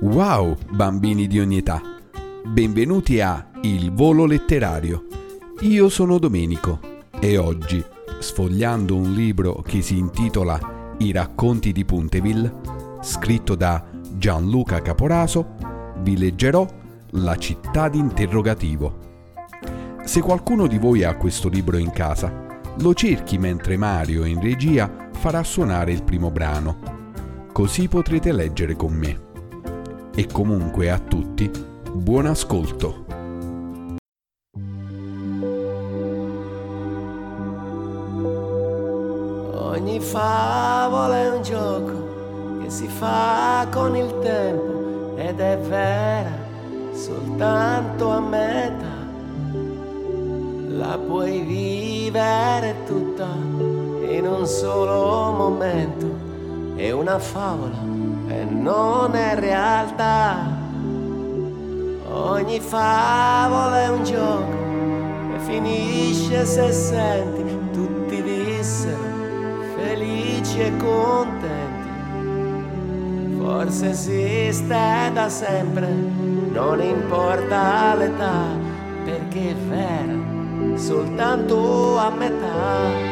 Wow, bambini di ogni età! Benvenuti a Il Volo Letterario. Io sono Domenico e oggi, sfogliando un libro che si intitola I racconti di Punteville, scritto da Gianluca Caporaso, vi leggerò La città d'interrogativo. Se qualcuno di voi ha questo libro in casa, lo cerchi mentre Mario in regia farà suonare il primo brano, così potrete leggere con me. E comunque a tutti, buon ascolto! Ogni favola è un gioco che si fa con il tempo ed è vera soltanto a metà. La puoi vivere tutta in un solo momento. È una favola e non è realtà. Ogni favola è un gioco e finisce se senti tutti dissero felici e contenti. Forse esiste da sempre, non importa l'età, perché è vera soltanto a metà.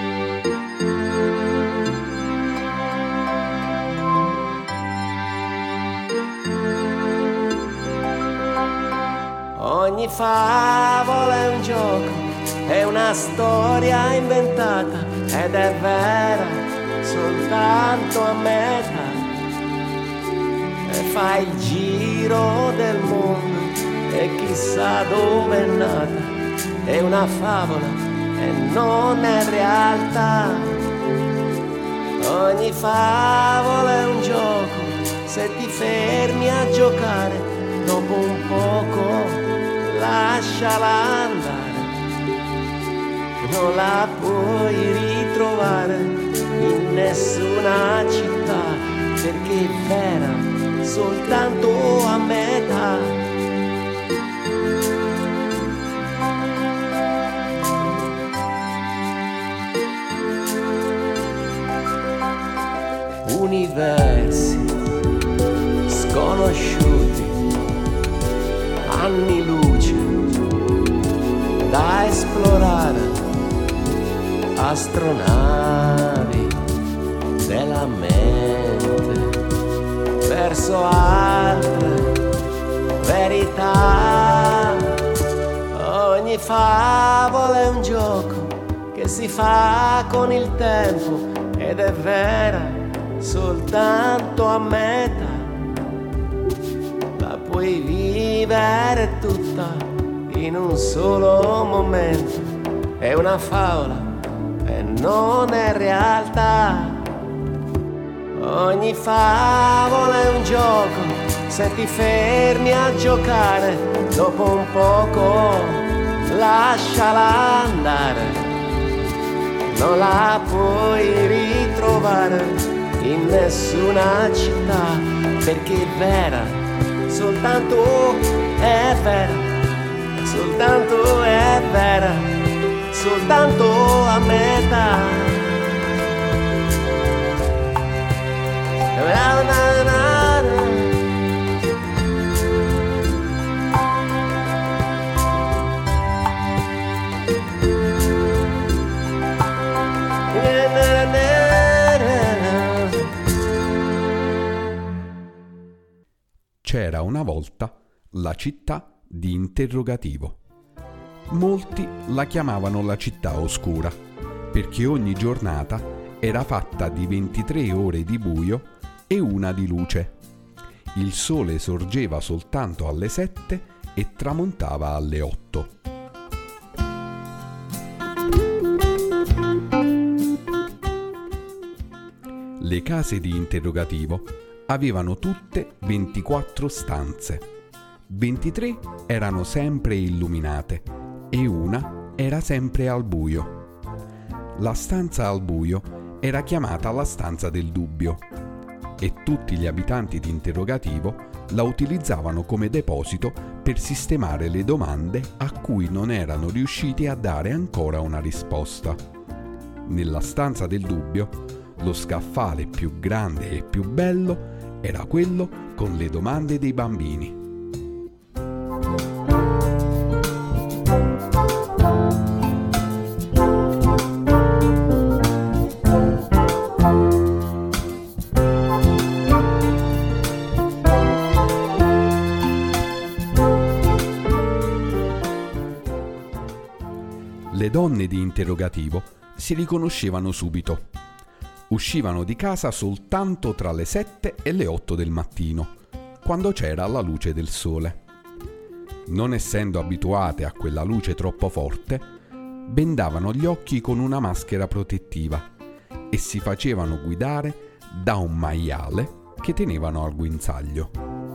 Ogni favola è un gioco, è una storia inventata ed è vera soltanto a metà. E fa il giro del mondo e chissà dove è nata. È una favola e non è realtà. Ogni favola è un gioco, se ti fermi a giocare, dopo un poco lasciala andare. Non la puoi ritrovare in nessuna città, perché è vera soltanto a metà. Universi sconosciuti, anni luce da esplorare, astronavi della mente verso altre verità. Ogni favola è un gioco che si fa con il tempo ed è vera soltanto a metà. La puoi vivere tutta in un solo momento. È una favola e non è realtà. Ogni favola è un gioco, se ti fermi a giocare, dopo un poco lasciala andare. Non la puoi ritrovare in nessuna città, perché è vera soltanto è vera, soltanto è vera, soltanto a metà. C'era una volta la città di interrogativo. Molti la chiamavano la città oscura, perché ogni giornata era fatta di 23 ore di buio e una di luce. Il sole sorgeva soltanto alle 7 e tramontava alle 8. Le case di interrogativo avevano tutte 24 stanze. 23 erano sempre illuminate e una era sempre al buio. La stanza al buio era chiamata la stanza del dubbio e tutti gli abitanti di interrogativo la utilizzavano come deposito per sistemare le domande a cui non erano riusciti a dare ancora una risposta. Nella stanza del dubbio, lo scaffale più grande e più bello era quello con le domande dei bambini. Le donne di interrogativo si riconoscevano subito. Uscivano di casa soltanto tra le 7 e le 8 del mattino, quando c'era la luce del sole. Non essendo abituate a quella luce troppo forte, bendavano gli occhi con una maschera protettiva e si facevano guidare da un maiale che tenevano al guinzaglio.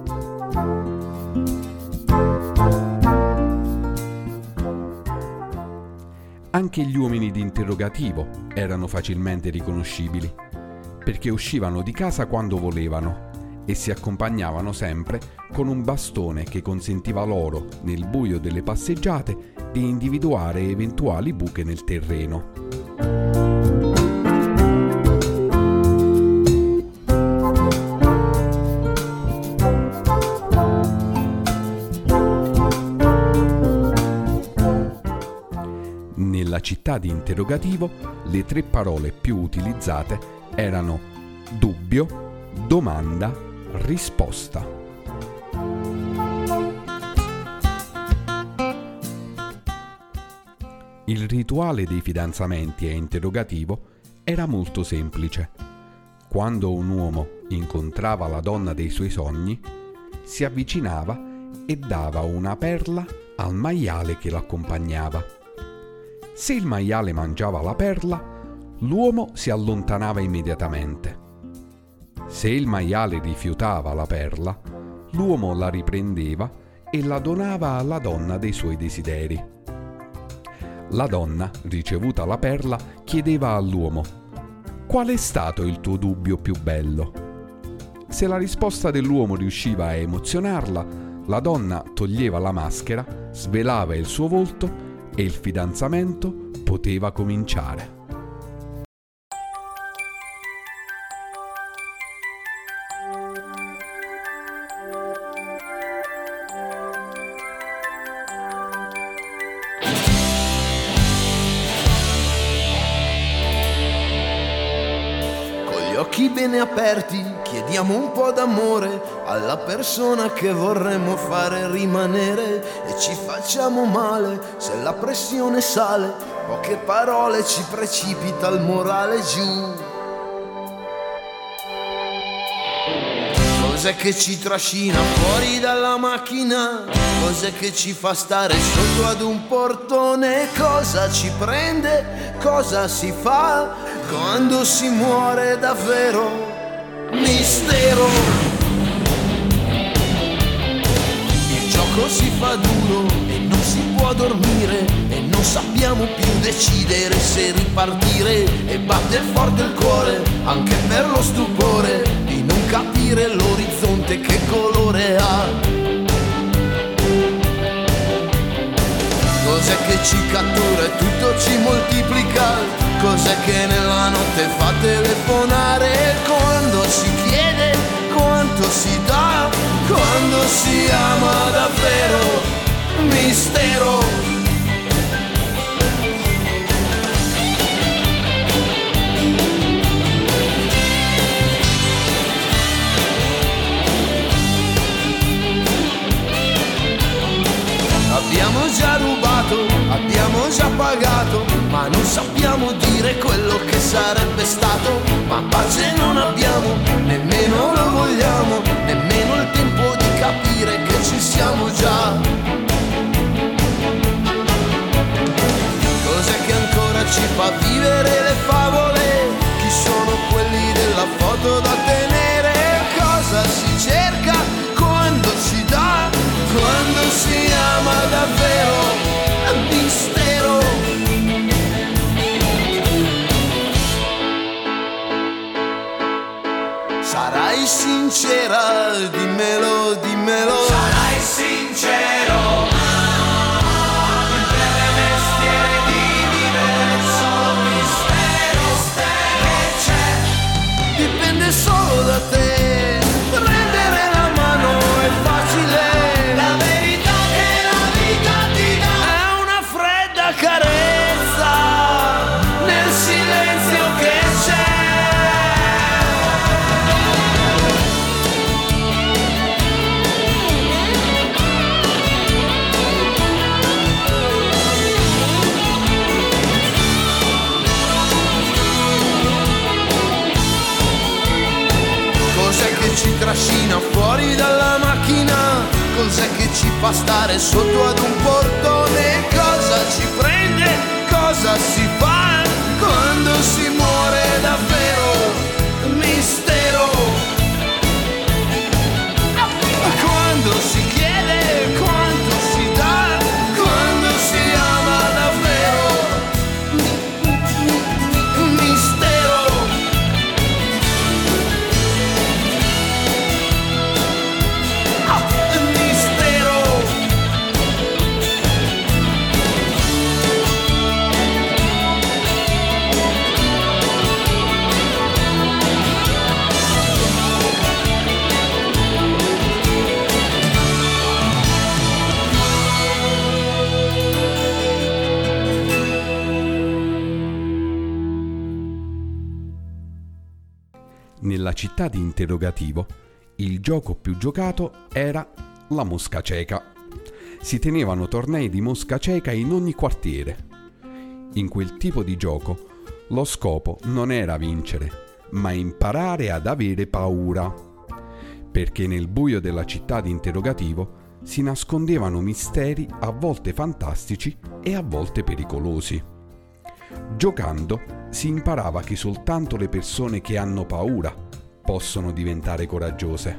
Anche gli uomini di interrogativo erano facilmente riconoscibili, perché uscivano di casa quando volevano e si accompagnavano sempre con un bastone che consentiva loro, nel buio delle passeggiate, di individuare eventuali buche nel terreno. Nella città di interrogativo, le 3 parole più utilizzate erano dubbio, domanda, risposta. Il rituale dei fidanzamenti a interrogativo era molto semplice. Quando un uomo incontrava la donna dei suoi sogni, si avvicinava e dava una perla al maiale che l'accompagnava. Se il maiale mangiava la perla, l'uomo si allontanava immediatamente. Se il maiale rifiutava la perla, l'uomo la riprendeva e la donava alla donna dei suoi desideri. La donna, ricevuta la perla, chiedeva all'uomo: «Qual è stato il tuo dubbio più bello?» Se la risposta dell'uomo riusciva a emozionarla, la donna toglieva la maschera, svelava il suo volto e il fidanzamento poteva cominciare. Con gli occhi bene aperti chiediamo un po' d'amore alla persona che vorremmo fare rimanere e ci facciamo male se la pressione sale, poche parole ci precipita il morale giù. Cos'è che ci trascina fuori dalla macchina? Cos'è che ci fa stare sotto ad un portone? Cosa ci prende? Cosa si fa quando si muore davvero? Mistero. Il gioco si fa duro e non si può dormire e non sappiamo più decidere se ripartire e batte forte il cuore anche per lo stupore di non capire l'orizzonte che colore ha. Cos'è che ci cattura e tutto ci moltiplica? Cos'è che nella notte fa telefonare? Quando si chiede quanto si dà, quando si ama davvero, mistero. Abbiamo già rubato, abbiamo già pagato, ma non sappiamo dire quello che sarebbe stato. Ma pace non abbiamo, nemmeno lo vogliamo, nemmeno il tempo di capire che ci siamo già. Cos'è che ancora ci fa vivere le favole? Chi sono quelli della foto da tenere? Cosa si cerca quando si dà? Quando si ama davvero, mistero. Sarai sincera, dimmelo, dimmelo. Sarai sincero. Il breve mestiere di vivere solo mistero che c'è. Dipende solo da te. ci trascina fuori dalla macchina? Cos'è che ci fa stare sotto ad un portone? Cosa ci prende? Cosa si fa quando si muore davvero? Mistero. Quando si chiede, quanto si dà, quando si ama davvero. Mistero. Mistero. Nella città di Interrogativo, il gioco più giocato era la mosca cieca. Si tenevano tornei di mosca cieca in ogni quartiere. In quel tipo di gioco, lo scopo non era vincere, ma imparare ad avere paura. Perché nel buio della città di Interrogativo si nascondevano misteri a volte fantastici e a volte pericolosi. Giocando si imparava che soltanto le persone che hanno paura possono diventare coraggiose.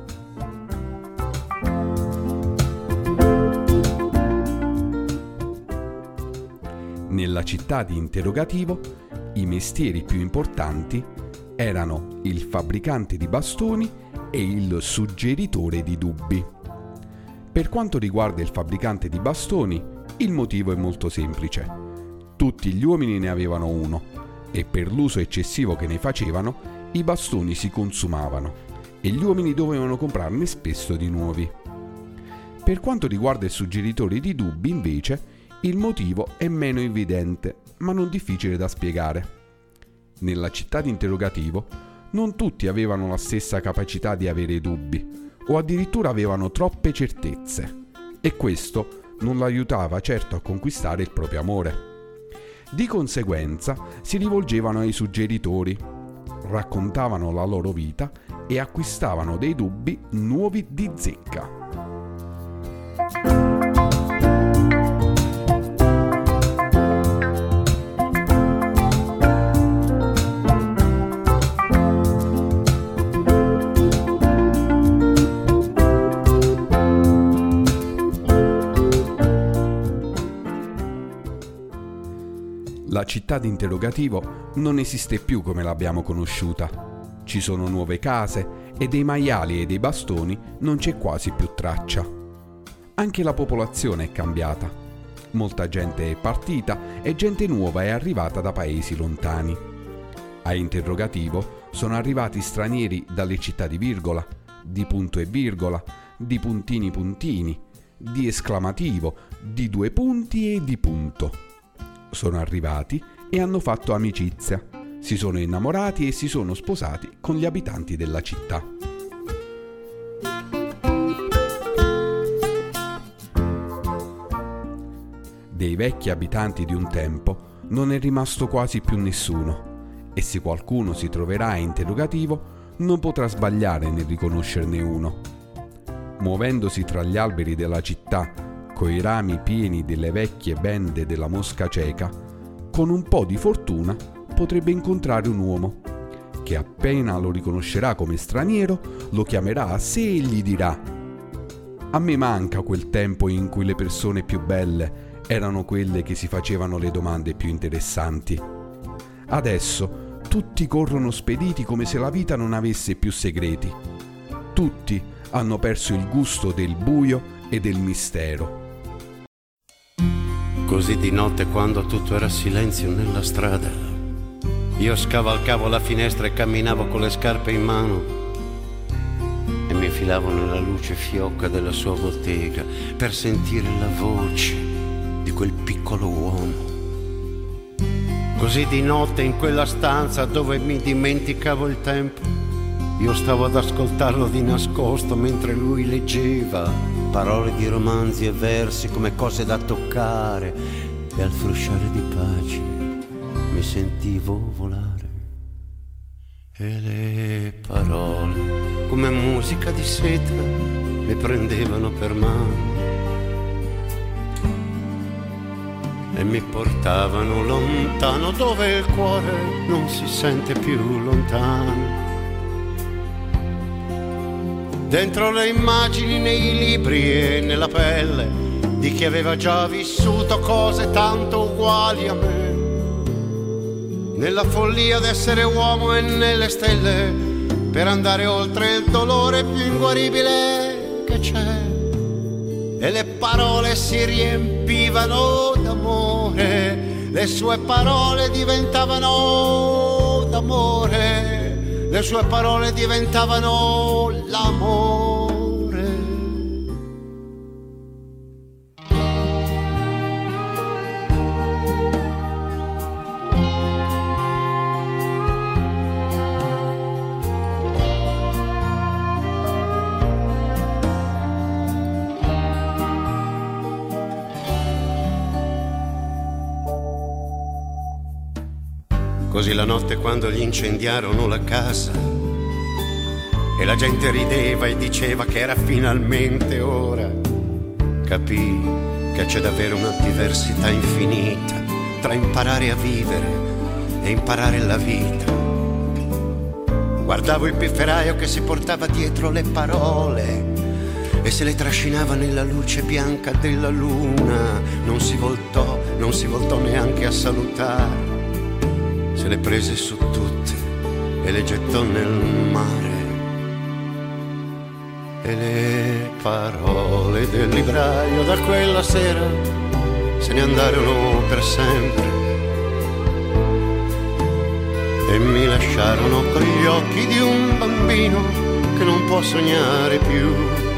Nella città di Interrogativo, i mestieri più importanti erano il fabbricante di bastoni e il suggeritore di dubbi. Per quanto riguarda il fabbricante di bastoni, il motivo è molto semplice. Tutti gli uomini ne avevano uno e per l'uso eccessivo che ne facevano i bastoni si consumavano e gli uomini dovevano comprarne spesso di nuovi. Per quanto riguarda il suggeritore di dubbi, invece, il motivo è meno evidente, ma non difficile da spiegare. Nella città di Interrogativo non tutti avevano la stessa capacità di avere dubbi o addirittura avevano troppe certezze e questo non l'aiutava certo a conquistare il proprio amore. Di conseguenza si rivolgevano ai suggeritori, raccontavano la loro vita e acquistavano dei dubbi nuovi di zecca. La città di Interrogativo non esiste più come l'abbiamo conosciuta. Ci sono nuove case e dei maiali e dei bastoni non c'è quasi più traccia. Anche la popolazione è cambiata. Molta gente è partita e gente nuova è arrivata da paesi lontani. A Interrogativo sono arrivati stranieri dalle città di virgola, di punto e virgola, di puntini puntini, di esclamativo, di due punti e di punto. Sono arrivati e hanno fatto amicizia, si sono innamorati e si sono sposati con gli abitanti della città. Dei vecchi abitanti di un tempo non è rimasto quasi più nessuno e se qualcuno si troverà a Interrogativo non potrà sbagliare nel riconoscerne uno. Muovendosi tra gli alberi della città coi rami pieni delle vecchie bende della mosca cieca, con un po' di fortuna potrebbe incontrare un uomo, che appena lo riconoscerà come straniero, lo chiamerà a sé e gli dirà: «A me manca quel tempo in cui le persone più belle erano quelle che si facevano le domande più interessanti. Adesso tutti corrono spediti come se la vita non avesse più segreti. Tutti hanno perso il gusto del buio e del mistero». Così di notte, quando tutto era silenzio nella strada, io scavalcavo la finestra e camminavo con le scarpe in mano e mi infilavo nella luce fiocca della sua bottega per sentire la voce di quel piccolo uomo. Così di notte, in quella stanza dove mi dimenticavo il tempo, io stavo ad ascoltarlo di nascosto mentre lui leggeva parole di romanzi e versi come cose da toccare e al frusciare di pace mi sentivo volare. E le parole, come musica di seta, mi prendevano per mano e mi portavano lontano, dove il cuore non si sente più lontano. Dentro le immagini, nei libri e nella pelle di chi aveva già vissuto cose tanto uguali a me, nella follia d'essere uomo e nelle stelle, per andare oltre il dolore più inguaribile che c'è. E le parole si riempivano d'amore, le sue parole diventavano d'amore, le sue parole diventavano l'amore. Così la notte, quando gli incendiarono la casa e la gente rideva e diceva che era finalmente ora, capii che c'è davvero una diversità infinita tra imparare a vivere e imparare la vita. Guardavo il pifferaio che si portava dietro le parole e se le trascinava nella luce bianca della luna. Non si voltò neanche a salutare, se le prese su tutte e le gettò nel mare. E le parole del libraio da quella sera se ne andarono per sempre e mi lasciarono con gli occhi di un bambino che non può sognare più.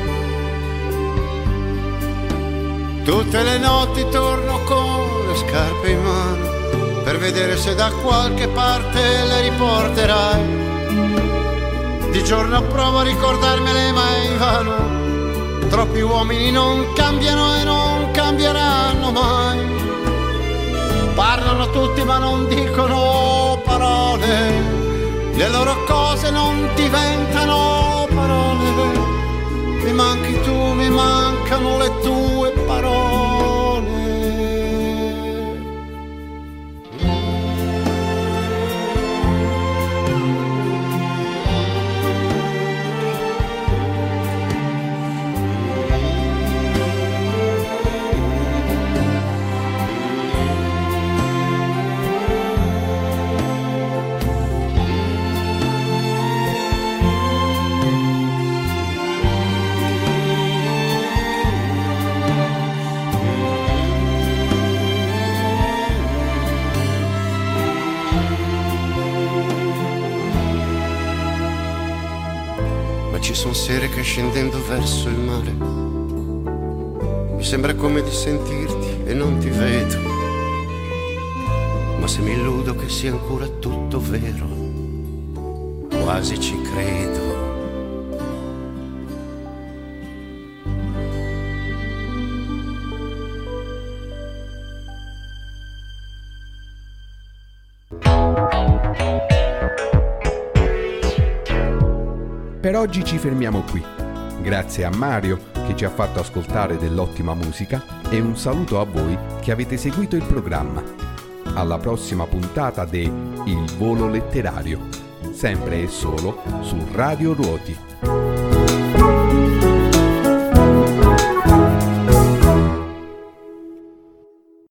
Tutte le notti torno con le scarpe in mano per vedere se da qualche parte le riporterai. Di giorno provo a ricordarmele ma è invano, troppi uomini non cambiano e non cambieranno mai. Parlano tutti ma non dicono parole, le loro cose non diventano parole. Mi manchi tu, mi mancano le tue parole. Ci sono sere che scendendo verso il mare mi sembra come di sentirti e non ti vedo, ma se mi illudo che sia ancora tutto vero, quasi ci credo. Per oggi ci fermiamo qui. Grazie a Mario che ci ha fatto ascoltare dell'ottima musica e un saluto a voi che avete seguito il programma. Alla prossima puntata de Il Volo Letterario, sempre e solo su Radio Ruoti.